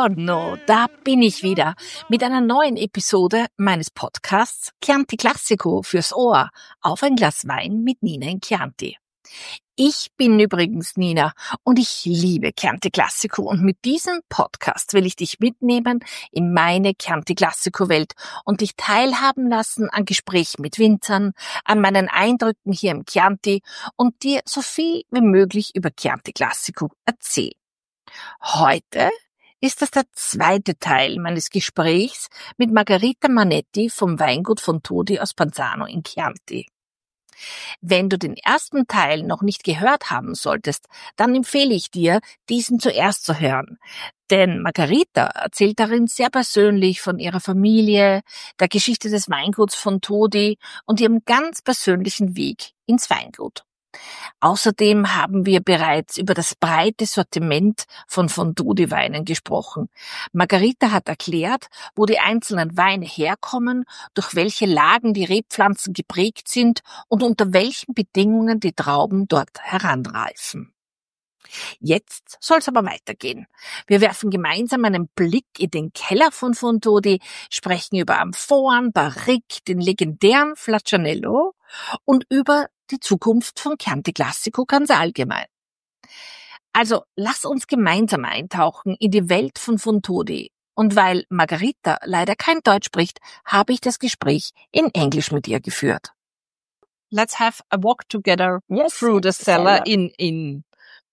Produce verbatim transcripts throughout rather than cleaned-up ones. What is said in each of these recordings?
Buongiorno, da bin ich wieder mit einer neuen Episode meines Podcasts Chianti Classico fürs Ohr auf ein Glas Wein mit Nina in Chianti. Ich bin übrigens Nina und ich liebe Chianti Classico und mit diesem Podcast will ich dich mitnehmen in meine Chianti Classico Welt und dich teilhaben lassen an Gesprächen mit Winzern, an meinen Eindrücken hier im Chianti und dir so viel wie möglich über Chianti Classico erzählen. Heute ist das der zweite Teil meines Gesprächs mit Margherita Manetti vom Weingut Fontodi aus Panzano in Chianti. Wenn du den ersten Teil noch nicht gehört haben solltest, dann empfehle ich dir, diesen zuerst zu hören. Denn Margherita erzählt darin sehr persönlich von ihrer Familie, der Geschichte des Weinguts Fontodi und ihrem ganz persönlichen Weg ins Weingut. Außerdem haben wir bereits über das breite Sortiment von Fontodi-Weinen gesprochen. Margherita hat erklärt, wo die einzelnen Weine herkommen, durch welche Lagen die Rebpflanzen geprägt sind und unter welchen Bedingungen die Trauben dort heranreifen. Jetzt soll es aber weitergehen. Wir werfen gemeinsam einen Blick in den Keller von Fontodi, sprechen über Amphoren, Barrique, den legendären Flaccianello und über die Zukunft von Chianti Classico ganz allgemein. Also lass uns gemeinsam eintauchen in die Welt von Fontodi. Und weil Margherita leider kein Deutsch spricht, habe ich das Gespräch in Englisch mit ihr geführt. Let's have a walk together yes, through the cellar, cellar in in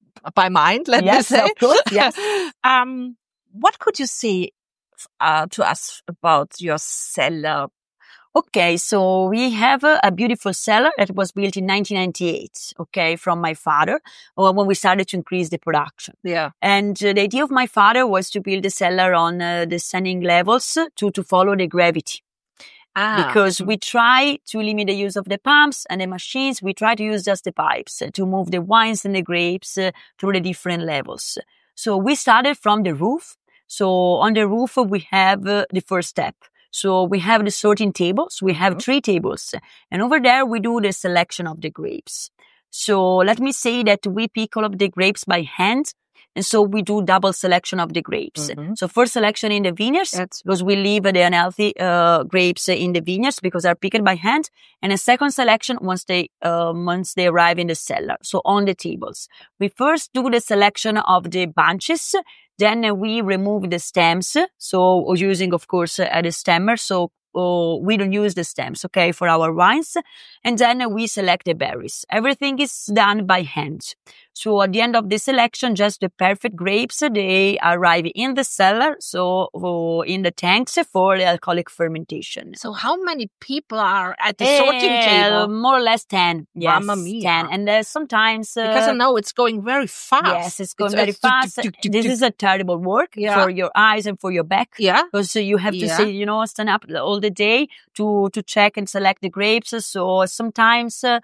by mind. Let yes, me say. Of course, yes. um, what could you say uh, to us about your cellar? Okay, so we have a, a beautiful cellar that was built in nineteen ninety-eight, okay, from my father, uh, when we started to increase the production. Yeah. And uh, the idea of my father was to build the cellar on uh, descending levels to, to follow the gravity. Ah. Because we try to limit the use of the pumps and the machines. We try to use just the pipes to move the wines and the grapes uh, through the different levels. So we started from the roof. So on the roof, we have uh, the first step. So we have the sorting tables. We have mm-hmm. three tables. And over there, we do the selection of the grapes. So let me say that we pick all of the grapes by hand. And so we do double selection of the grapes. Mm-hmm. So first selection in the vineyards, That's... because we leave the unhealthy uh, grapes in the vineyards because they're picked by hand. And a second selection once they uh, once they arrive in the cellar. So on the tables. We first do the selection of the bunches. Then uh, we remove the stems. So using, of course, uh, the stemmer. So uh, we don't use the stems, okay, for our wines. And then uh, we select the berries. Everything is done by hand. So at the end of the selection, just the perfect grapes, they arrive in the cellar, so uh, in the tanks for the alcoholic fermentation. So how many people are at the uh, sorting table? More or less ten. Yes, Mamma mia. ten. And uh, sometimes... Uh, because I know it's going very fast. Yes, it's going it's, very it's, fast. Tuk, tuk, tuk, this tuk. is a terrible work yeah. for your eyes and for your back. Yeah. Because uh, you have to, yeah. say, you know, stand up all the day to, to check and select the grapes. So sometimes, uh,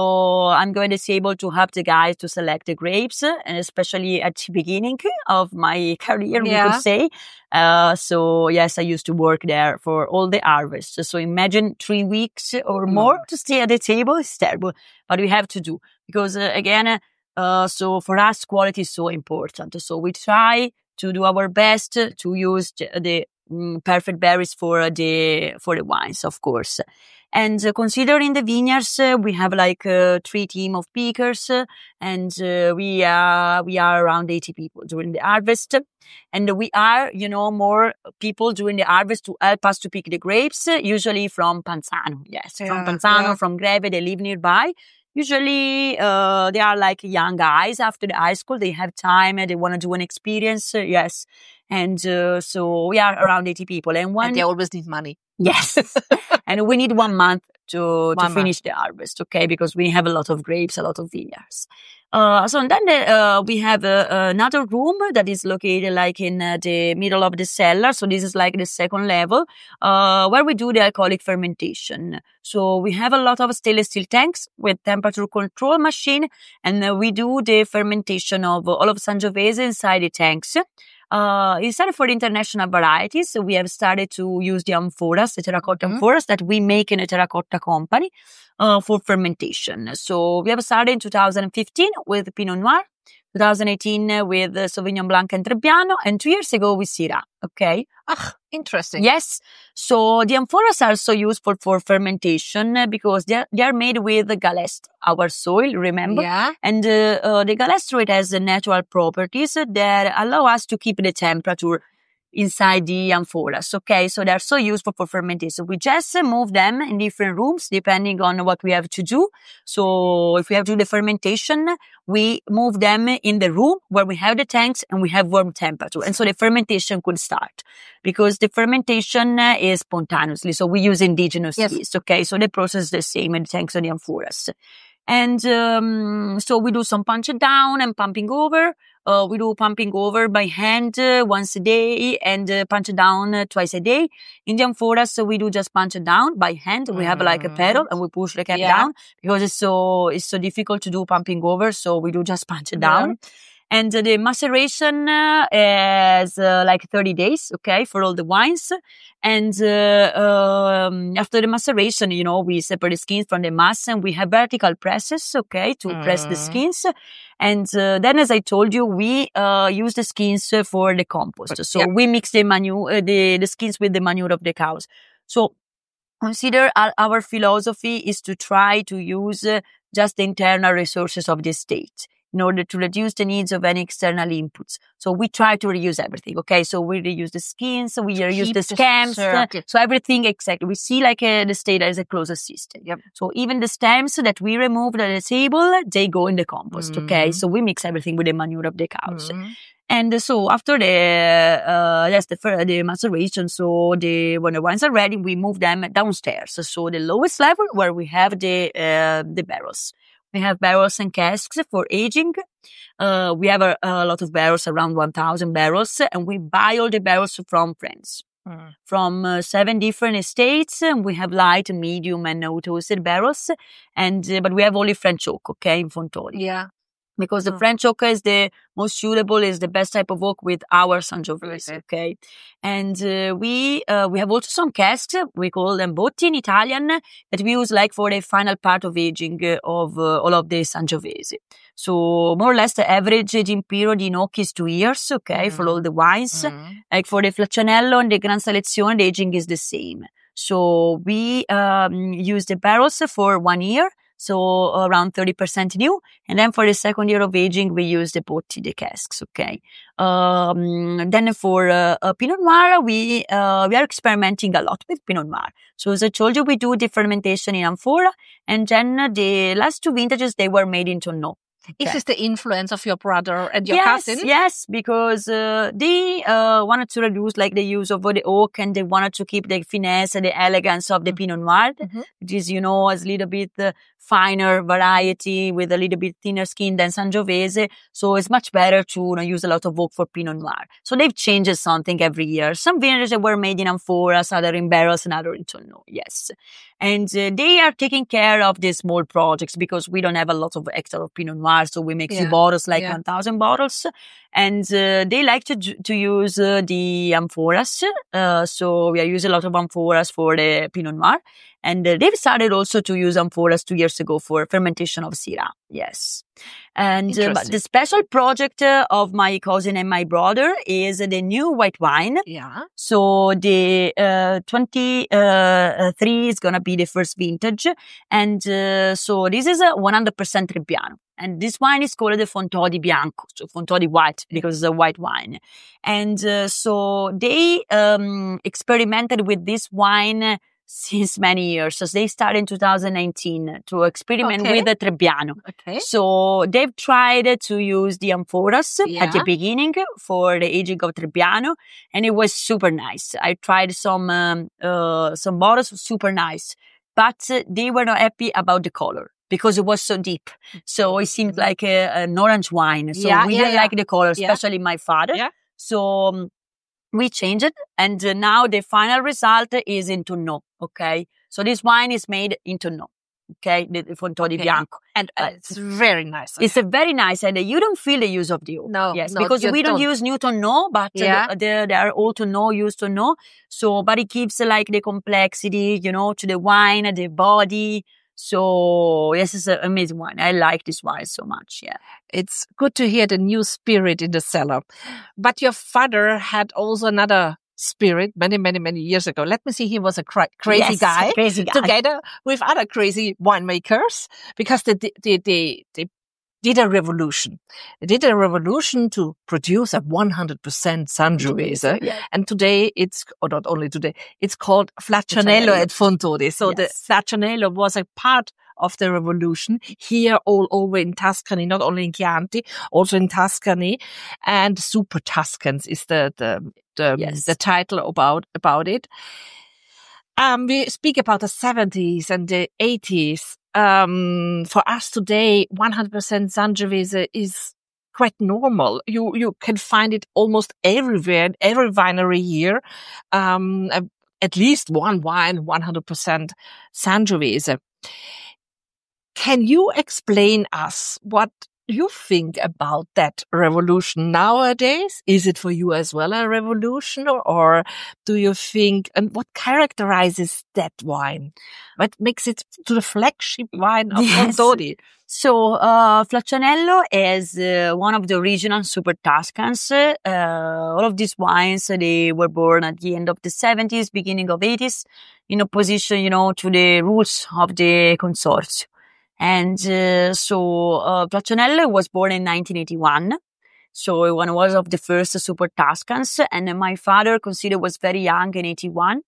so I'm going to be able to help the guys to select the grapes, and especially at the beginning of my career, yeah. we could say. Uh, so yes, I used to work there for all the harvests. So imagine three weeks or more mm. to stay at the table. It's terrible, but we have to do because uh, again, uh, so for us, quality is so important. So we try to do our best to use the, the um, perfect berries for the, for the wines, of course. And uh, considering the vineyards, uh, we have like uh, three team of pickers, uh, and uh, we are we are around eighty people during the harvest. And we are, you know, more people during the harvest to help us to pick the grapes, uh, usually from Panzano. Yes, yeah, from Panzano, yeah. from Greve, they live nearby. Usually, uh, they are like young guys after the high school. They have time and they want to do an experience. Uh, yes. And uh, so we are around eighty people. And one, and they always need money. Yes. And we need one month to, one to finish month. the harvest, okay? Because we have a lot of grapes, a lot of vineyards. Uh, so then the, uh, we have uh, another room that is located like in uh, the middle of the cellar. So this is like the second level, uh, where we do the alcoholic fermentation. So we have a lot of stainless steel tanks with temperature control machine, and uh, we do the fermentation of all of Sangiovese inside the tanks. Uh, instead for the international varieties, we have started to use the amphoras, the terracotta mm-hmm. amphoras that we make in a terracotta company, uh, for fermentation. So we have started in two thousand fifteen with Pinot Noir. twenty eighteen with uh, Sauvignon Blanc and Trebbiano, and two years ago with Syrah. Okay. Ah, interesting. Yes. So the amphoras are so useful for fermentation uh, because they are, they are made with galestre, our soil, remember? Yeah. And uh, uh, the galestre, it has uh, natural properties that allow us to keep the temperature inside the amphoras. Okay, so they're so useful for fermentation. We just uh, move them in different rooms depending on what we have to do. So if we have to do the fermentation, we move them in the room where we have the tanks and we have warm temperature. And so the fermentation could start because the fermentation uh, is spontaneously. So we use indigenous Yes. yeast. Okay, so the process is the same in the tanks and the amphoras. And um, so we do some punch it down and pumping over. Uh, we do pumping over by hand uh, once a day and uh, punch it down uh, twice a day. In the amphoras, so we do just punch it down by hand. We have like a pedal and we push the cap Yeah. down because it's so it's so difficult to do pumping over. So we do just punch it Yeah. down. And uh, the maceration uh, is uh, like thirty days, okay, for all the wines. And uh, um, after the maceration, you know, we separate the skins from the mass and we have vertical presses, okay, to press the Mm. skins. And uh, then, as I told you, we uh, use the skins uh, for the compost. So Yeah. we mix the manure, uh, the, the skins with the manure of the cows. So consider our, our philosophy is to try to use uh, just the internal resources of the state in order to reduce the needs of any external inputs. So we try to reuse everything, okay? So we reuse the skins, we reuse keep the the stems, uh, circuit. so everything exactly. We see like uh, the state as a closed system. Yep. So even the stems that we removed at the table, they go in the compost, okay? Mhm. So we mix everything with the manure of the cows. Mm. And so after the, uh, yes, the, fir- the maceration, so the, when the wines are ready, we move them downstairs. So the lowest level where we have the, uh, the barrels. We have barrels and casks for aging. Uh, we have a, a lot of barrels, around one thousand barrels, and we buy all the barrels from friends. Mm. From uh, seven different estates, and we have light, medium, and auto-toasted barrels. And, uh, but we have only French oak, okay, in Fontoli. Yeah. Because the Mm. French oak is the most suitable, is the best type of oak with our Sangiovese, Okay. okay? And uh, we uh, we have also some casks, we call them botti in Italian, that we use like for the final part of aging uh, of uh, all of the Sangiovese. So more or less the average aging period in oak is two years, okay, for all the wines. Mm. Like for the Flaccianello and the Gran Selezione, the aging is the same. So we um, use the barrels for one year. So around thirty percent new. And then for the second year of aging, we use the botti, the casks, okay? Um, then for uh, uh, Pinot Noir, we, uh, we are experimenting a lot with Pinot Noir. So as I told you, we do the fermentation in amphora. And then uh, the last two vintages, they were made in tonneau. Is Okay. this the influence of your brother and your yes, cousin? Yes, because uh, they uh, wanted to reduce like the use of the oak and they wanted to keep the finesse and the elegance of the Pinot Noir, Mhm. which is, you know, a little bit uh, finer variety with a little bit thinner skin than Sangiovese. So it's much better to you know, use a lot of oak for Pinot Noir. So they've changed something every year. Some vintages were made in amphoras, other in barrels, and other in tonneau. Yes. And uh, they are taking care of these small projects because we don't have a lot of hectare of Pinot Noir. So we make few Yeah. bottles, like Yeah. one thousand bottles. And uh, they like to ju- to use uh, the amphoras. Uh, so we are using a lot of amphoras for the Pinot Noir. And uh, they've started also to use amphoras two years ago for fermentation of Syrah. Yes. And uh, but Interesting. the special project uh, of my cousin and my brother is the new white wine. Yeah. So the uh, twenty-three is gonna be the first vintage, and uh, so this is a one hundred percent Trebbiano, and this wine is called the Fontodi Bianco, so Fontodi White because it's a white wine, and uh, so they um, experimented with this wine since many years. So they started in two thousand nineteen to experiment Okay. with the Trebbiano. Okay. So they've tried to use the amphoras Yeah. at the beginning for the aging of Trebbiano, and it was super nice. I tried some um, uh, some bottles, super nice, but uh, they were not happy about the color because it was so deep. So it seemed like a, an orange wine. So Yeah, we yeah, didn't yeah. like the color, Yeah. especially my father. Yeah. So um, we changed it, and uh, now the final result is in tonneau. Okay, so this wine is made in tonneau. Okay, the, the Fontodi Okay. Bianco. And uh, Uh, it's very nice. It's a very nice, and uh, you don't feel the use of the oak. No, Yes, no, because you we don't, don't. use Newton no, but uh, Yeah. the- they they are all to know, used to know. So, but it keeps uh, like the complexity, you know, to the wine, the body. So yes, it's an amazing wine. I like this wine so much. Yeah. It's good to hear the new spirit in the cellar. But your father had also another spirit many, many, many years ago. Let me see. He was a cra- crazy Yes, guy, crazy guy. together with other crazy winemakers, because they, they, they, they did a revolution. They did a revolution to produce a one hundred percent Sangiovese. Yeah. And today it's, or not only today, it's called Flaccianello Flaccianello. et Fontodi. So Yes. the Flaccianello was a part of the revolution here all over in Tuscany, not only in Chianti, also in Tuscany. And Super Tuscans is the, the, the, Yes. the title about, about it. Um, we speak about the seventies and the eighties. Um, for us today, one hundred percent Sangiovese is quite normal. You, you can find it almost everywhere, in every winery here. Um, at least one wine, one hundred percent Sangiovese. Can you explain us what you think about that revolution nowadays? Is it for you as well a revolution, or, or do you think, and what characterizes that wine? What makes it to the flagship wine of Yes. Fontodi? So, uh, Flaccianello is uh, one of the original Super Tuscans. Uh, all of these wines, uh, they were born at the end of the seventies, beginning of eighties, in opposition, you know, to the rules of the Consorzio. And uh, so uh, Flaccianello was born in nineteen eighty-one. So one was of the first Super Tuscans. And my father considered was very young in eighty-one.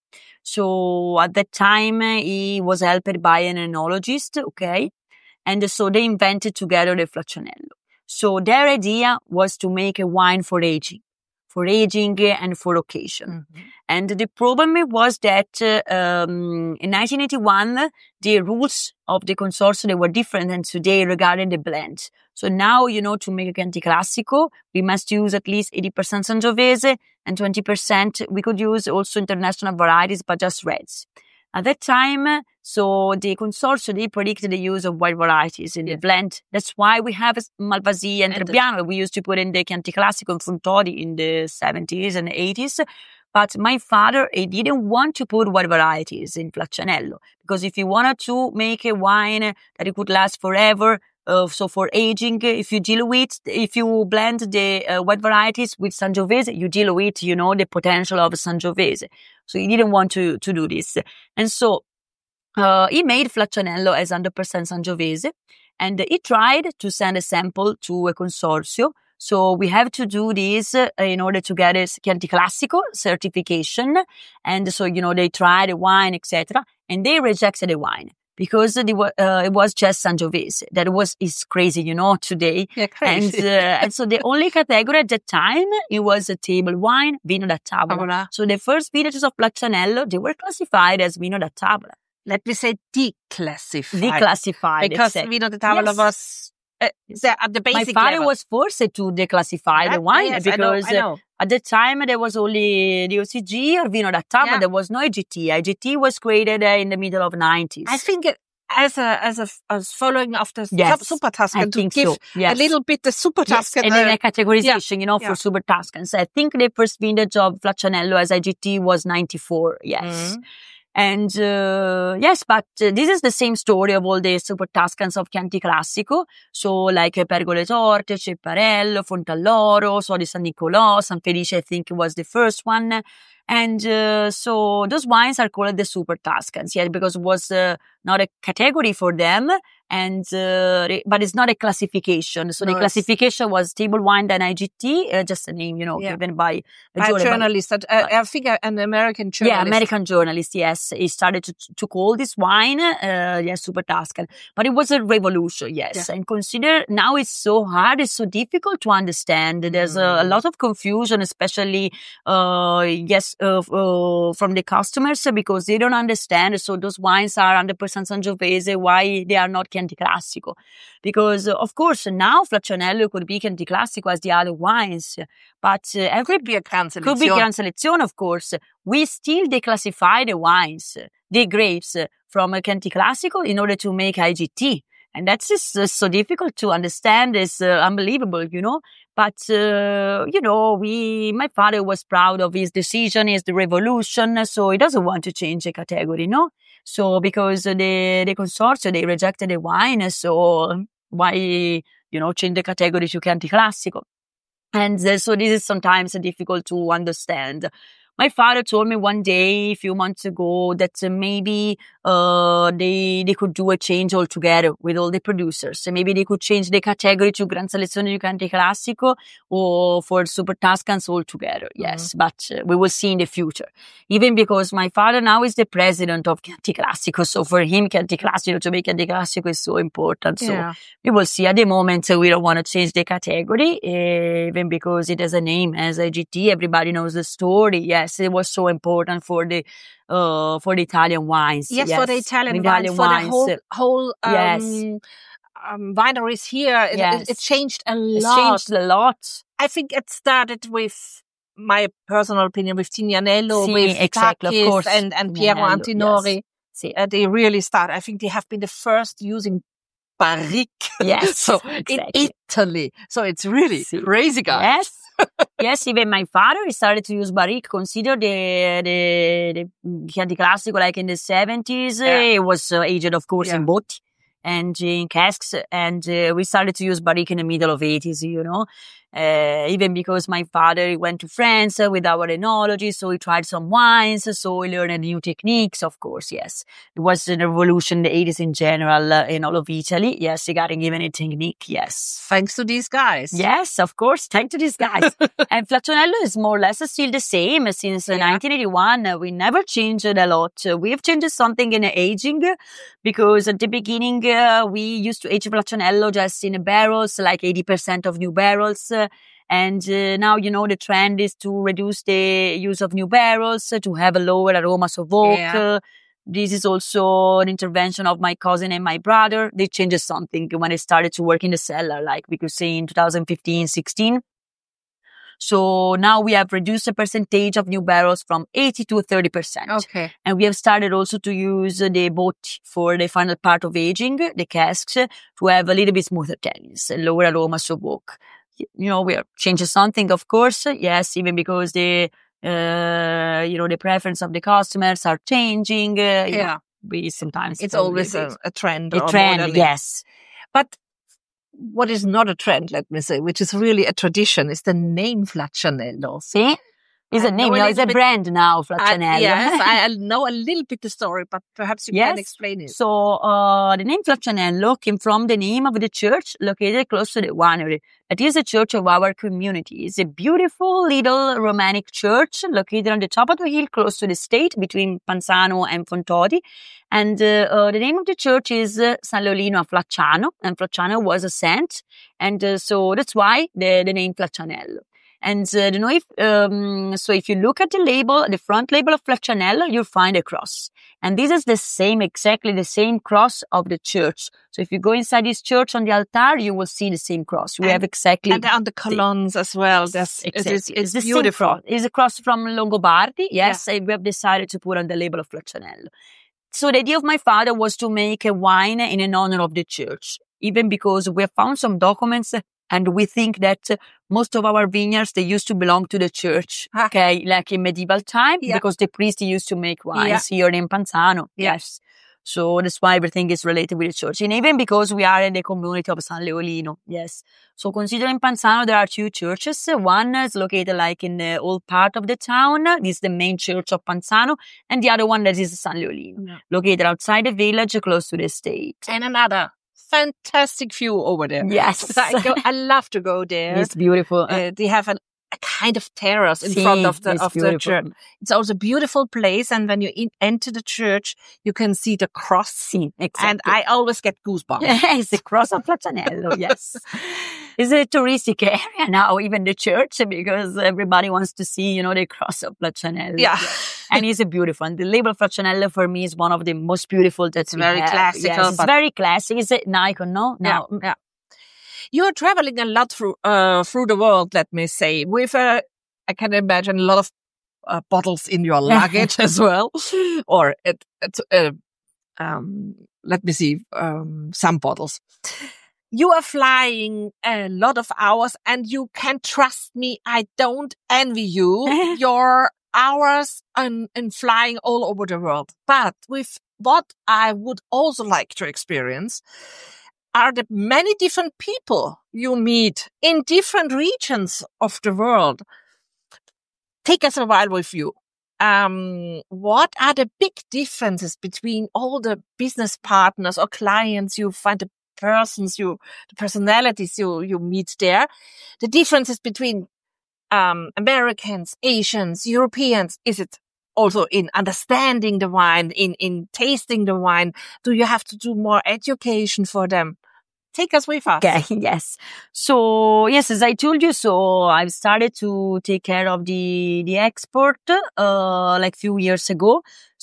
So at that time, he was helped by an enologist, okay? And so they invented together the Flaccianello. So their idea was to make a wine for aging, for aging and for occasion. Mm-hmm. And the problem was that uh, um, in nineteen eighty-one, the rules of the Consorzio, they were different than today regarding the blend. So now, you know, to make a Chianti Classico, we must use at least eighty percent Sangiovese and twenty percent we could use also international varieties, but just reds. At that time, so the Consorzio, they predicted the use of white varieties in Yes. the blend. That's why we have Malvasia and, And Trebbiano. We used to put in the Chianti Classico and Fontodi in the seventies and eighties. But my father, he didn't want to put white varieties in Flaccianello, because if he wanted to make a wine that it could last forever, uh, so for aging, if you dilute, if you blend the uh, white varieties with Sangiovese, you dilute, you know, the potential of Sangiovese. So he didn't want to, to do this. And so, uh, he made Flaccianello as one hundred percent Sangiovese, and he tried to send a sample to a Consorzio. So we have to do this uh, in order to get a Chianti Classico certification. And so, you know, they tried the wine, et cetera, and they rejected the wine because it was, uh, it was just Sangiovese. That was, is crazy, you know, today. Yeah, crazy. And, uh, and so the only category at that time, it was a table wine, vino da tavola. Tavola. So the first vintages of Flaccianello, they were classified as vino da tavola. Let me say declassified. Declassified. Because exactly. Vino da Tavola Yes. was uh, the, at the My basic father level. was forced to declassify Yeah, the wine yes, I know, because I know. uh, at the time there was only the O C G or Vino da Tavola. Yeah. There was no I G T. I G T was created uh, in the middle of nineties. I think it, as a as a as following of the Yes, Super I Tuscan to think give so. Yes. a little bit the Super Yes, Tuscan. and then uh, a categorization, you know, yeah. for Super Tuscans. I think the first vintage of Flaccianello as I G T was ninety-four. Yes. Mhm. And uh, yes, but uh, this is the same story of all the Super Tuscans of Chianti Classico. So like uh, Pergole Torte, Cepparello, Fontalloro, so di San Nicolò, San Felice, I think was the first one. And uh, so those wines are called the Super Tuscans, yeah, because it was uh, not a category for them, and uh, but it's not a classification. So No, the it's- classification was table wine, then I G T, uh, just a name, you know, Yeah. given by a by a journal- journalist, uh, I think uh, an American journalist. yeah, American journalist, yes. He started to, to call this wine, uh, yes, Super Tuscan. But it was a revolution, yes. Yeah. And consider now it's so hard, it's so difficult to understand. There's a, a Mm. lot of confusion, especially, uh, yes, uh, uh, from the customers because they don't understand. So those wines are one hundred percent Sangiovese, why they are not Chianti Classico. Because, uh, of course, now Flaccianello could be Chianti Classico as the other wines. But uh, every Could be a Gran could be Selezione. Gran Selezione, of course. We still declassify the wines, the grapes from a Chianti Classico in order to make I G T. And that's just uh, so difficult to understand. It's uh, unbelievable, you know. But, uh, you know, we, my father was proud of his decision, is the revolution. So he doesn't want to change the category, no? So because the, the consortium, they rejected the wine. So why, you know, change the category to Chianti Classico? And uh, so this is sometimes difficult to understand. My father told me one day, a few months ago, that uh, maybe uh, they they could do a change altogether with all the producers. So maybe they could change the category to Gran Selezione di Chianti Classico or for Super Tuscans altogether. Yes, mm-hmm. but uh, we will see in the future. Even because my father now is the president of Chianti Classico, so for him, Chianti Classico, to make Chianti Classico is so important. So yeah. we will see. At the moment, uh, we don't want to change the category, uh, even because it has a name as a G T. Everybody knows the story. Yes. It was so important for the uh for the Italian wines. Yes, yes. for the Italian, the Italian wines, for the whole whole um, yes. um, wineries here. It, yes. it, it changed a lot. It changed a lot. I think it started with my personal opinion with Tignanello, sì, with exactly, of course. and and Piero Antinori. Yes. Uh, they really started. I think they have been the first using barrique. Yes, so exactly. in Italy. So it's really sì. crazy, guys. Yes. Yes, even my father he started to use barrique. Consider the the the Chianti Classico like in the seventies. Yeah. It was uh, aged, of course, yeah. in botti and in casks, and uh, we started to use barrique in the middle of eighties. You know, uh, even because my father went to France uh, with our enology, so he tried some wines, so he learned new techniques. Of course, yes, it was a revolution in the eighties in general uh, in all of Italy. Yes, he got given a technique. Yes, thanks to these guys. Yes, of course, thanks to these guys. And Flaccionello is more or less still the same since uh, yeah. nineteen eighty-one. Uh, we never changed it a lot. Uh, we have changed something in the aging because at the beginning uh, we used to age Flaccionello just in barrels, like eighty percent of new barrels. Uh, And uh, now, you know, the trend is to reduce the use of new barrels, uh, to have a lower aromas of oak. Yeah. Uh, this is also an intervention of my cousin and my brother. They changed something when they started to work in the cellar, like we could say in two thousand fifteen, sixteen. So now we have reduced the percentage of new barrels from eighty to thirty percent. Okay. And we have started also to use the boat for the final part of aging, the casks, to have a little bit smoother tannins, lower aromas of oak. You know, we are changing something, of course. Yes, even because the, uh, you know, the preference of the customers are changing. Uh, yeah. Know, we sometimes. It's always a, a trend. A trend, yes. But what is not a trend, let me say, which is really a tradition, is the name Flaccionello. See? It's a name, no, it's a bit, brand now, Flaccionello. Uh, yes, I know a little bit the story, but perhaps you yes. can explain it. So, uh, the name Flaccionello came from the name of the church located close to the winery. It is a church of our community. It's a beautiful little Romanic church located on the top of the hill close to the state between Panzano and Fontodi. And uh, uh, the name of the church is uh, San Leolino a Flacciano, and Flacciano was a saint. And uh, so that's why the, the name Flaccionello. And uh, you know, if um, so, if you look at the label, the front label of Flaccionello, you'll find a cross, and this is the same, exactly the same cross of the church. So if you go inside this church on the altar, you will see the same cross. We and, have exactly and on the columns as well. That's exactly. It's, it's, it's beautiful. Cross. It's a cross from Longobardi. Yes, yeah. We have decided to put on the label of Flaccionello. So the idea of my father was to make a wine in honor of the church, even because we have found some documents. And we think that uh, most of our vineyards, they used to belong to the church, ah. okay, like in medieval time, yeah. because the priest used to make wines yeah. here in Panzano. Yeah. Yes. So that's why everything is related with the church. And even because we are in the community of San Leolino. Yes. So considering Panzano, there are two churches. One is located like in the old part of the town. This is the main church of Panzano. And the other one that is San Leolino, yeah. located outside the village, close to the estate. And another fantastic view over there. Yes. I, go, I love to go there. It's beautiful. Uh, they have an, a kind of terrace in sí, front of the of beautiful. the church. It's also a beautiful place, and when you in, enter the church, you can see the cross. Sí, exactly. And I always get goosebumps. Yes, the cross of Flaccionello, yes. It's a touristic area now, even the church, because everybody wants to see, you know, the cross of Flaccionello. Yeah. And it's a beautiful one. The label Flaccionello for me is one of the most beautiful that it's we very have. classical. Yes, it's very classic. It's an icon, no? Now, yeah, yeah. You're traveling a lot through uh, through the world, let me say, with uh, I can imagine a lot of uh, bottles in your luggage as well, or it, it, uh, um, let me see, um, some bottles. You are flying a lot of hours and you can trust me. I don't envy you. Your hours and, and flying all over the world. But with what I would also like to experience are the many different people you meet in different regions of the world. Take us a while with you. Um, what are the big differences between all the business partners or clients you find, the persons you, the personalities you, you meet there? The differences between, um, Americans, Asians, Europeans? Is it also in understanding the wine, in, in tasting the wine? Do you have to do more education for them? Take us with us. Okay, yes. So, yes, as I told you, so I've started to take care of the, the export, uh, like few years ago.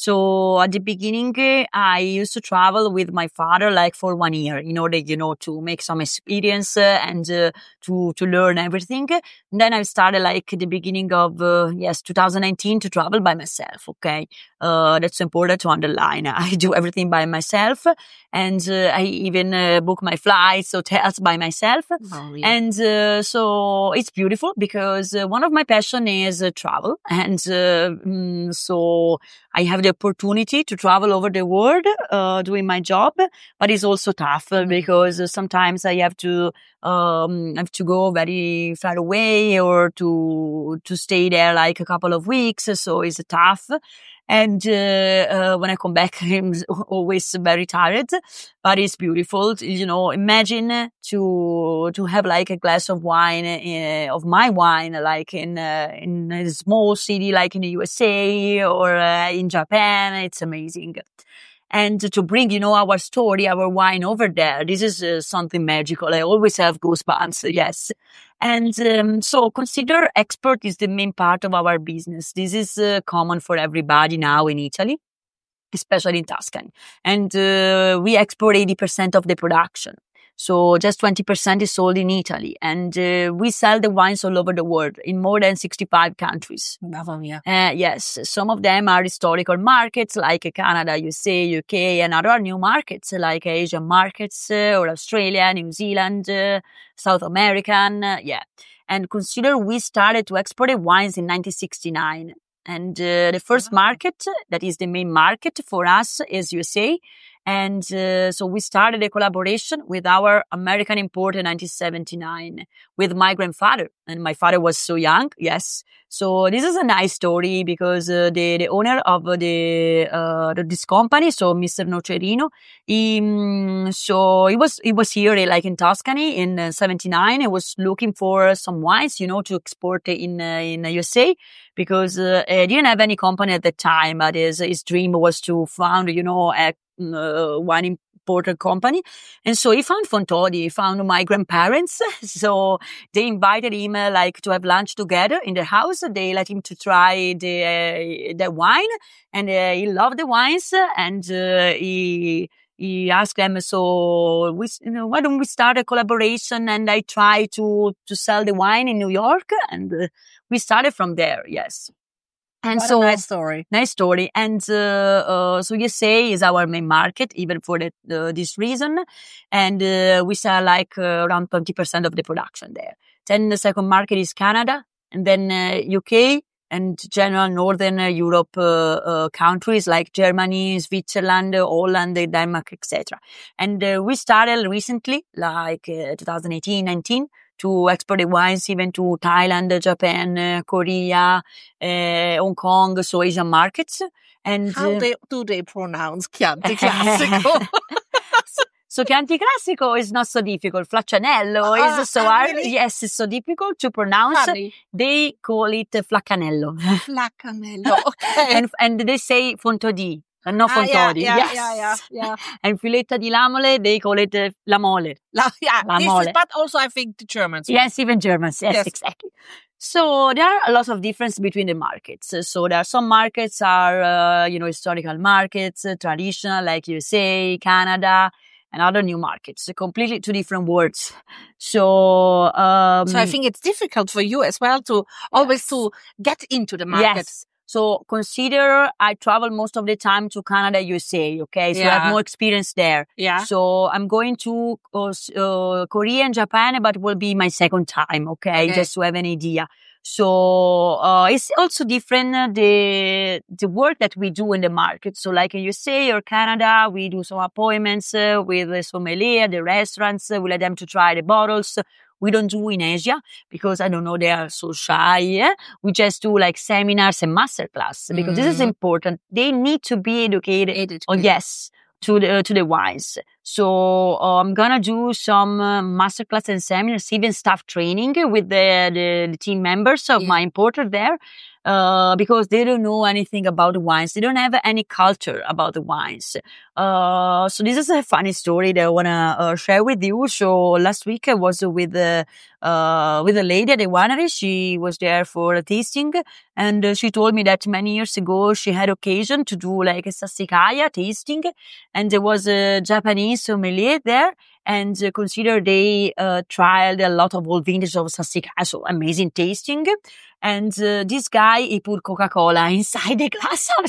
So at the beginning, I used to travel with my father like for one year in order, you know, to make some experience uh, and uh, to, to learn everything. And then I started like at the beginning of, uh, yes, two thousand nineteen to travel by myself. Okay. Uh, that's important to underline. I do everything by myself and uh, I even uh, book my flights, hotels by myself. Oh, yeah. And uh, so it's beautiful because uh, one of my passion is uh, travel. And uh, mm, so I have the opportunity to travel over the world, uh, doing my job, but it's also tough uh, because uh, sometimes I have to, um, have to go very far away or to, to stay there like a couple of weeks. So it's tough. And, uh, uh, when I come back, I'm always very tired, but it's beautiful. You know, imagine to, to have like a glass of wine, uh, of my wine, like in, uh, in a small city, like in the U S A or uh, in Japan. It's amazing. And to bring, you know, our story, our wine over there. This is uh, something magical. I always have goosebumps. Yes. And um, so consider export is the main part of our business. This is uh, common for everybody now in Italy, especially in Tuscany. And uh, we export eighty percent of the production. So just twenty percent is sold in Italy. And uh, we sell the wines all over the world in more than sixty-five countries. Mamma mia. Uh, yes, some of them are historical markets like Canada, U S A, U K, and other new markets like Asian markets uh, or Australia, New Zealand, uh, South American. Uh, yeah. And consider we started to export wines in nineteen sixty-nine. And uh, the first wow. market, that is the main market for us, is U S A. And uh, so we started a collaboration with our American importer in nineteen seventy-nine with my grandfather. And my father was so young. Yes. So this is a nice story because uh, the, the owner of the, uh, this company, so Mister Nocerino, he, um, so he was, he was here like in Tuscany in uh, seventy-nine. He was looking for some wines, you know, to export in, uh, in U S A because uh, he didn't have any company at the time, but his, his dream was to found, you know, a Uh, wine importer company. And so he found Fontodi, he found my grandparents. So they invited him uh, like to have lunch together in the house. They let him to try the, uh, the wine and uh, he loved the wines and uh, he, he asked them, so we, you know, why don't we start a collaboration? And I try to, to sell the wine in New York and uh, we started from there. Yes. And what so, a nice story. Nice story. And uh, uh, so U S A is our main market, even for the, uh, this reason. And uh, we sell like uh, around twenty percent of the production there. Then the second market is Canada, and then uh, U K, and general Northern Europe uh, uh, countries like Germany, Switzerland, Holland, Denmark, et cetera. And uh, we started recently, like uh, twenty eighteen nineteen, to export the wines even to Thailand, Japan, uh, Korea, uh, Hong Kong, so Asian markets. And how uh, they, do they pronounce Chianti Classico? So Chianti Classico is not so difficult. Flaccianello uh, is so uh, hard. really? Yes, it's so difficult to pronounce. Funny. They call it Flaccanello. Flaccanello, okay. and, and they say Fontodi. No ah, Fontodi. Yeah, yeah, yes. yeah, yeah, yeah. And Filetta di Lamole, they call it uh, La Mole. La, yeah, La this Mole. is, but also I think the Germans. Yes, even Germans. Yes, yes, exactly. So there are a lot of difference between the markets. So there are some markets are, uh, you know, historical markets, uh, traditional like U S A, Canada, and other new markets. Completely two different words. So, um, so I think it's difficult for you as well to always yes. to get into the market. Yes. So consider I travel most of the time to Canada, U S A. Okay. So I Yeah. have more experience there. Yeah. So I'm going to uh, s- uh, Korea and Japan, but will be my second time. Okay. Okay. Just to have an idea. So, uh, it's also different, uh, the, the work that we do in the market. So like in U S A or Canada, we do some appointments uh, with the sommelier, the restaurants. Uh, we let them to try the bottles. We don't do in Asia because I don't know, they are so shy. Yeah? We just do like seminars and masterclass because this is Mm. important. They need to be educated. Educated. Oh, yes, to the, to the wines. So uh, I'm gonna do some uh, masterclass and seminars, even staff training with the, the, the team members of Yeah. my importer there. Uh, because they don't know anything about the wines. They don't have any culture about the wines. Uh, so this is a funny story that I want to uh, share with you. So last week I was with, uh, uh, with a lady at the winery. She was there for a tasting and uh, she told me that many years ago she had occasion to do like a Sassicaia tasting and there was a Japanese sommelier there. And uh, consider they uh, tried a lot of old vintage of Sassicaia, so amazing tasting. And uh, this guy, he put Coca-Cola inside the glass of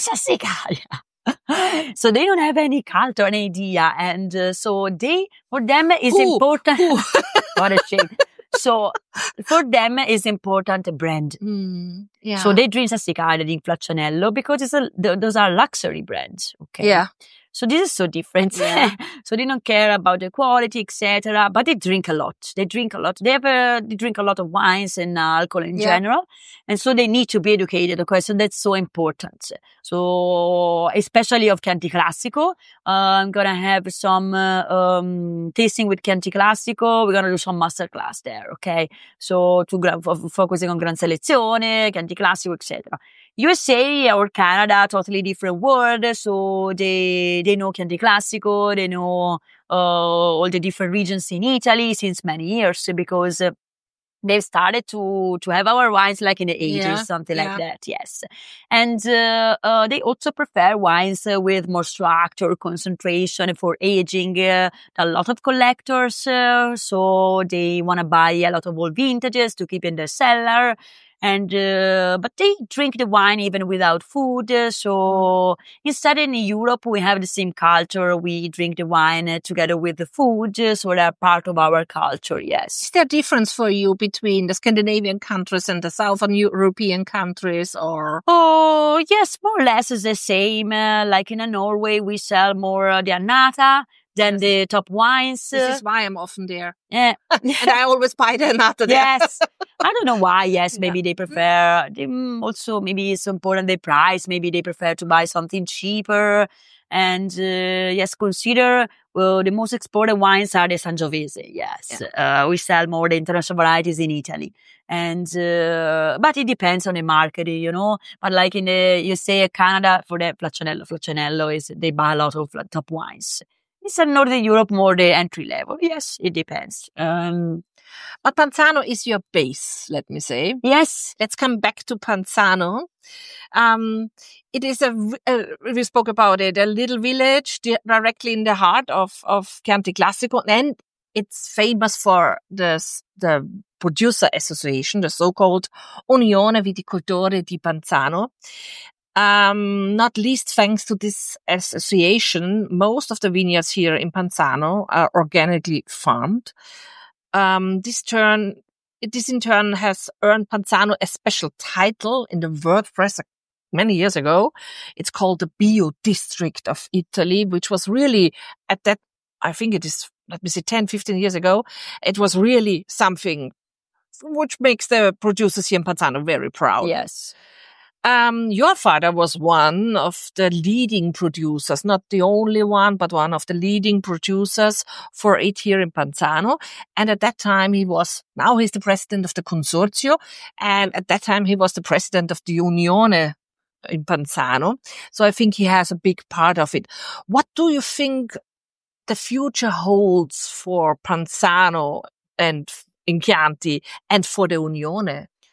Sassicaia. So they don't have any culture, any idea. And uh, so they, for them, is Who? important. Who? What a shame. So for them is important a brand. Mm. Yeah. So they drink Sassicaia, they drink Flaccianello because it's a, th- those are luxury brands. Okay. Yeah. So this is so different. Yeah. So they don't care about the quality, et cetera. But they drink a lot. They drink a lot. They have a, they drink a lot of wines and alcohol in Yeah. general, and so they need to be educated. Okay, so that's so important. So especially of Chianti Classico, uh, I'm gonna have some uh, um, tasting with Chianti Classico. We're gonna do some masterclass there. Okay, so to gra- f- focusing on Gran Selezione, Chianti Classico, et cetera. U S A or Canada, totally different world. So they, they know Chianti Classico, they know, uh, all the different regions in Italy since many years because uh, they've started to, to have our wines like in the eighties, Yeah, something yeah. like that. Yes. And, uh, uh, they also prefer wines uh, with more structure, concentration for aging. Uh, a lot of collectors, uh, so they want to buy a lot of old vintages to keep in their cellar. And, uh, but they drink the wine even without food. Uh, So instead in Europe, we have the same culture. We drink the wine uh, together with the food. uh, So they're part of our culture. Yes. Is there a difference for you between the Scandinavian countries and the Southern European countries, or? Oh, yes, more or less is the same. Uh, like in uh, Norway, we sell more uh, the Annata than Yes. the top wines. This Uh, is why I'm often there. yeah. And I always buy the Annata there. Yes. I don't know why. Yes, Yeah. maybe they prefer, they, mm, also maybe it's important the price. Maybe they prefer to buy something cheaper. And, uh, yes, consider, well, the most exported wines are the Sangiovese. Yes. Uh, we sell more the international varieties in Italy. And, uh, but it depends on the market, you know, but like in the, you say Canada for the Flaccianello, Flaccianello is, they buy a lot of like, top wines. It's in Northern Europe more the entry level. Yes, it depends. Um, But Panzano is your base, let me say. yes. Let's come back to Panzano. Um, it is a, v- a- we spoke about it, a little village di- directly in the heart of, of Chianti Classico. And it's famous for the, s- the producer association, the so-called Unione Viticoltori di Panzano. Um, not least thanks to this association, most of the vineyards here in Panzano are organically farmed. Um, this turn, this in turn has earned Panzano a special title in the world press many years ago. It's called the Bio District of Italy, which was really at that, I think it is, let me say ten, fifteen years ago. It was really something which makes the producers here in Panzano very proud. Yes. Um, your father was one of the leading producers, not the only one, but one of the leading producers for it here in Panzano. And at that time he was, now he's the president of the Consorzio. And at that time he was the president of the Unione in Panzano. So I think he has a big part of it. What do you think the future holds for Panzano and in Chianti and for the Unione?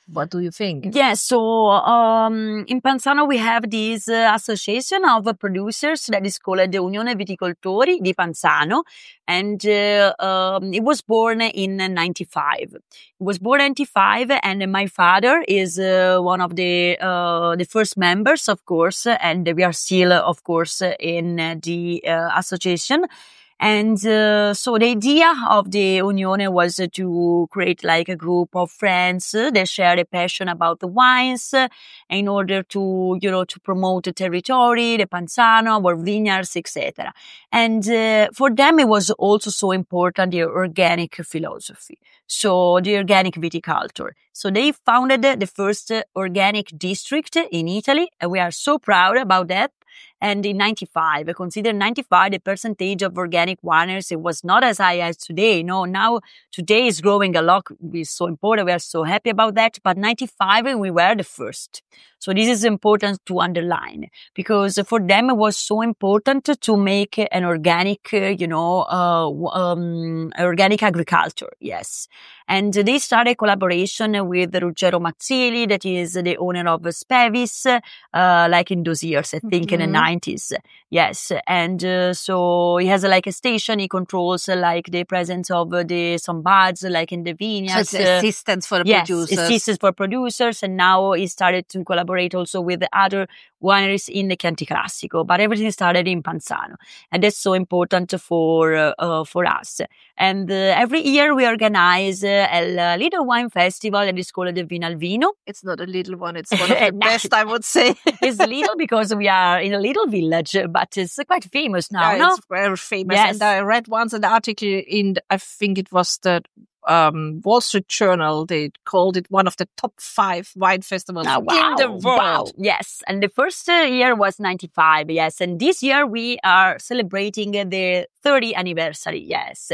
What do you think? Yeah, so um, in Panzano we have this uh, association of uh, producers that is called the Unione Viticoltori di Panzano, and uh, um, it was born in ninety-five. It was born in ninety-five, and my father is uh, one of the uh, the first members, of course, and we are still, of course, in uh, the uh, association. And uh, so the idea of the Unione was uh, to create like a group of friends uh, that share a passion about the wines uh, in order to, you know, to promote the territory, the Panzano, our vineyards, et cetera. And uh, for them, it was also so important the organic philosophy. So the organic viticulture. So they founded the first uh, organic district in Italy, and we are so proud about that. And in ninety-five, consider ninety-five, the percentage of organic wineries, it was not as high as today. No, now today is growing a lot. It's so important. We are so happy about that. But ninety-five, we were the first. So this is important to underline, because for them it was so important to make an organic, you know, uh, um, organic agriculture. Yes. And they started collaboration with Ruggero Mazzilli, that is the owner of Spevis, uh, like in those years, I think mm-hmm. in the nineties. Yes. And uh, so he has uh, like a station. He controls uh, like the presence of uh, the some buds, like in the vineyards. So it's assistance for the yes, producers. assistance for producers. And now he started to collaborate also with the other wineries in the Chianti Classico. But everything started in Panzano. And that's so important for, uh, uh, for us. And uh, every year we organize uh, a little wine festival that is called the Vino al Vino. It's not a little one. It's one of the best, I would say. It's little because we are in a little village, but it's quite famous now. Yeah, no? It's very famous. Yes. And I read once an article in, I think it was the um, Wall Street Journal. They called it one of the top five wine festivals oh, wow, in the world. Wow. Yes. And the first uh, year was ninety-five. Yes. And this year we are celebrating uh, the thirtieth anniversary. Yes.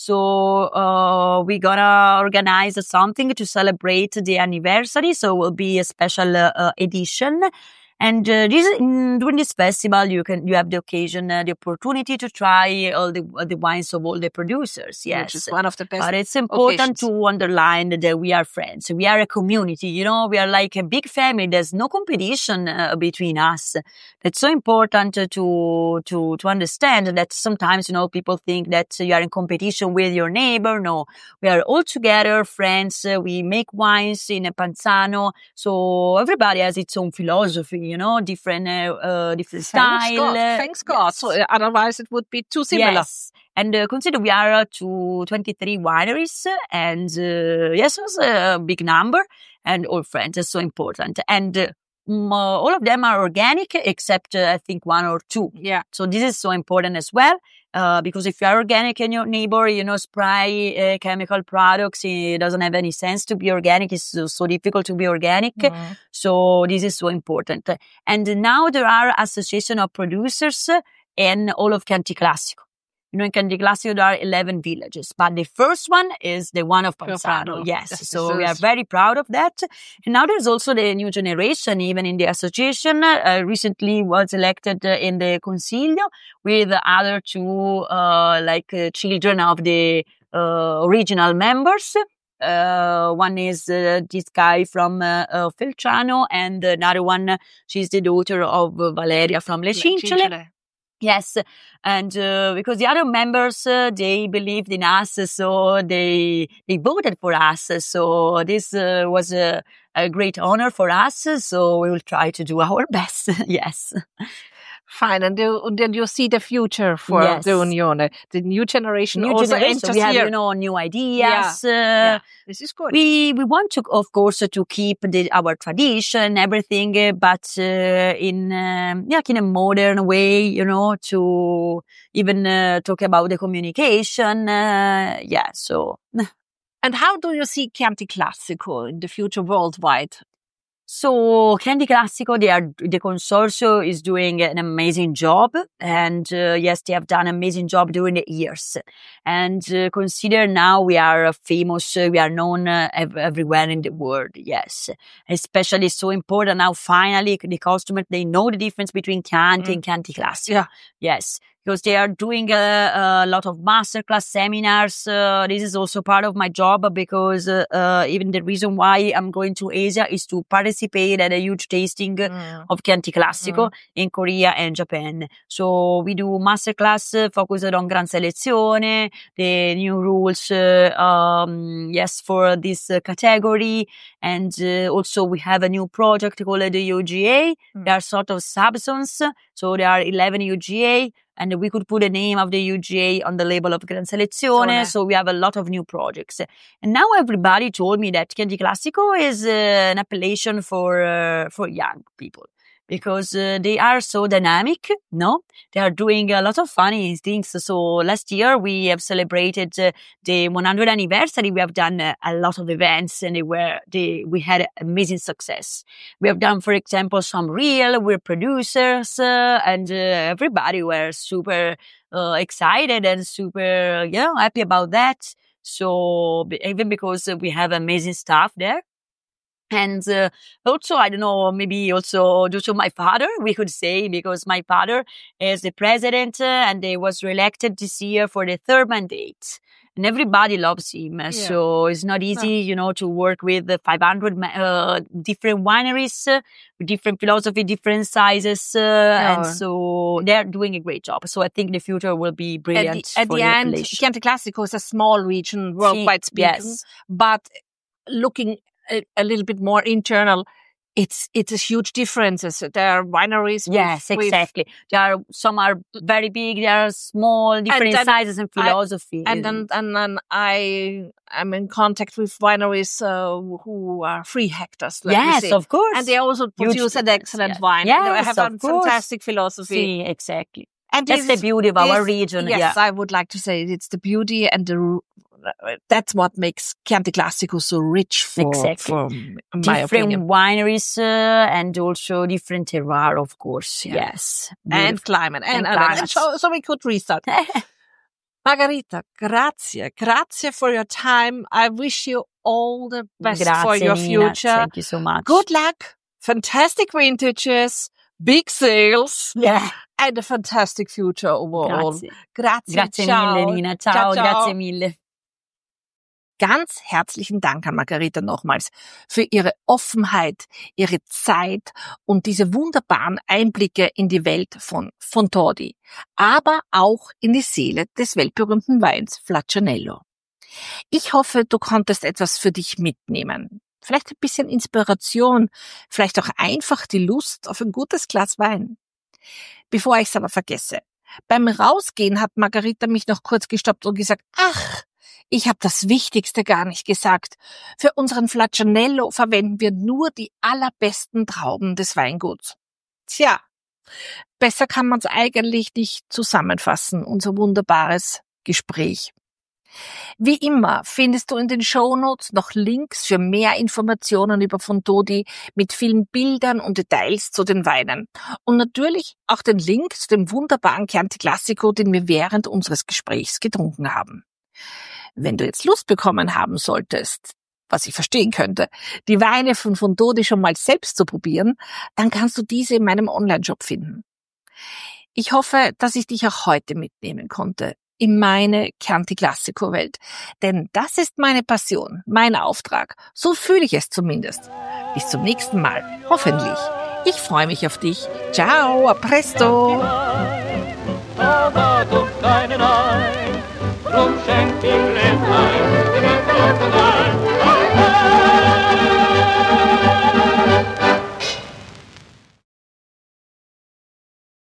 So, uh, we're gonna organize something to celebrate the anniversary. So it will be a special uh, uh, edition. And uh, this, mm, during this festival, you can you have the occasion, uh, the opportunity to try all the uh, the wines of all the producers. Yes, which is one of the best. But it's important occasions. to underline that we are friends. We are a community. You know, we are like a big family. There's no competition uh, between us. That's so important to to to understand that sometimes, you know, people think that you are in competition with your neighbor. No, we are all together, friends. Uh, we make wines in a Panzano, so everybody has its own philosophy. You know, different, uh, uh different style. Thanks God. Thanks God. Yes. So uh, otherwise it would be too similar. Yes. And uh, consider we are uh, to twenty-three wineries, and uh, yes, it was a big number, and all friends are so important. And uh, mm, uh, all of them are organic, except uh, I think one or two. Yeah. So this is so important as well. Uh, because if you are organic and your neighbor, you know, spray uh, chemical products, it doesn't have any sense to be organic. It's so, so difficult to be organic. Mm. So this is so important. And now there are association of producers in all of Chianti Classico. You know, in Chianti Classico, there are eleven villages, but the first one is the one of Panzano. Yes. yes. So we are very proud of that. And now there's also the new generation, even in the association, uh, recently was elected uh, in the Consiglio with the other two, uh, like uh, children of the, uh, original members. Uh, one is uh, this guy from uh, uh, Felciano, and another one, she's the daughter of uh, Valeria from Le Cincele. Yes, and uh, because the other members, uh, they believed in us, so they they voted for us. So this uh, was a, a great honor for us, so we will try to do our best. Yes. Fine, and, the, and then you see the future for yes. the Unione, the new generation new also generation. enters We have, here. you know, new ideas. Yeah. Uh, yeah. This is good. We we want to, of course, to keep the, our tradition, everything, uh, but uh, in um, yeah, in a modern way, you know, to even uh, talk about the communication. Uh, yeah, so. And how do you see Chianti Classico in the future worldwide? So Chianti Classico, they are, the Consorzio is doing an amazing job. And uh, yes, they have done an amazing job during the years. And uh, consider now we are famous, uh, we are known uh, ev- everywhere in the world. Yes. Especially so important now, finally, the customers, they know the difference between Chianti mm. and Chianti Classico. Yeah. Yes. because they are doing a, a lot of masterclass seminars. Uh, this is also part of my job because uh, uh, even the reason why I'm going to Asia is to participate at a huge tasting mm. of Chianti Classico mm. in Korea and Japan. So we do masterclass uh, focused on Gran Selezione, the new rules, uh, um, yes, for this uh, category. And uh, also we have a new project called the U G A. Mm. They are sort of subzones. So there are eleven U G A. And we could put the name of the U G A on the label of Gran Selezione. So, so we have a lot of new projects. And now everybody told me that Chianti Classico is uh, an appellation for uh, for young people. Because uh, they are so dynamic, no? They are doing a lot of funny things. So last year we have celebrated uh, the one hundredth anniversary. We have done uh, a lot of events, and they were they we had amazing success. We have done, for example, some reel. We're producers, uh, and uh, everybody were super uh, excited and super, you know, happy about that. So even because we have amazing staff there. And uh, also, I don't know, maybe also due to my father, we could say, because my father is the president uh, and he was reelected this year for the third mandate. And everybody loves him. Yeah. So it's not easy, no. you know, to work with five hundred uh, different wineries, uh, with different philosophy, different sizes. Uh, no. And so they're doing a great job. So I think the future will be brilliant. At the, at the end, Chianti Classico is a small region, worldwide speaking. Yes. But looking A, a little bit more internal, it's it's a huge differences. There are wineries. Yes, with, exactly. With, there are some are very big, there are small, different and sizes and philosophy. I, and then and then I am in contact with wineries uh, who are three hectares. Let yes, me say. of course. And they also produce an excellent yes. wine. Yes, they have a of course. fantastic philosophy. See, exactly. And that's this, the beauty of our this, region. Yes, yeah. I would like to say it's the beauty and the. That's what makes Chianti Classico so rich for, exactly. for my different opinion. wineries uh, and also different terroir, of course. Yeah. Yes. Beautiful. And climate. And, and climate. So, so we could restart. Margherita, grazie. Grazie for your time. I wish you all the best grazie, for your Nina. future. Thank you so much. Good luck. Fantastic vintages. Big sales. Yeah. And a fantastic future overall. Grazie. Grazie. Grazie ciao. mille, Nina. Ciao, ciao, ciao. Grazie mille. Ganz herzlichen Dank an Margherita nochmals für ihre Offenheit, ihre Zeit und diese wunderbaren Einblicke in die Welt von Fontodi, aber auch in die Seele des weltberühmten Weins Flaccianello. Ich hoffe, du konntest etwas für dich mitnehmen. Vielleicht ein bisschen Inspiration, vielleicht auch einfach die Lust auf ein gutes Glas Wein. Bevor ich es aber vergesse, beim Rausgehen hat Margherita mich noch kurz gestoppt und gesagt, ach, ich habe das Wichtigste gar nicht gesagt. Für unseren Flaccianello verwenden wir nur die allerbesten Trauben des Weinguts. Tja, besser kann man es eigentlich nicht zusammenfassen, unser wunderbares Gespräch. Wie immer findest du in den Shownotes noch Links für mehr Informationen über Fontodi mit vielen Bildern und Details zu den Weinen. Und natürlich auch den Link zu dem wunderbaren Chianti Classico, den wir während unseres Gesprächs getrunken haben. Wenn du jetzt Lust bekommen haben solltest, was ich verstehen könnte, die Weine von Fontodi schon mal selbst zu probieren, dann kannst du diese in meinem Online-Shop finden. Ich hoffe, dass ich dich auch heute mitnehmen konnte in meine Chianti Classico Welt, denn das ist meine Passion, mein Auftrag. So fühle ich es zumindest. Bis zum nächsten Mal, hoffentlich. Ich freue mich auf dich. Ciao, a presto. Drum schenk ihm Gläslein,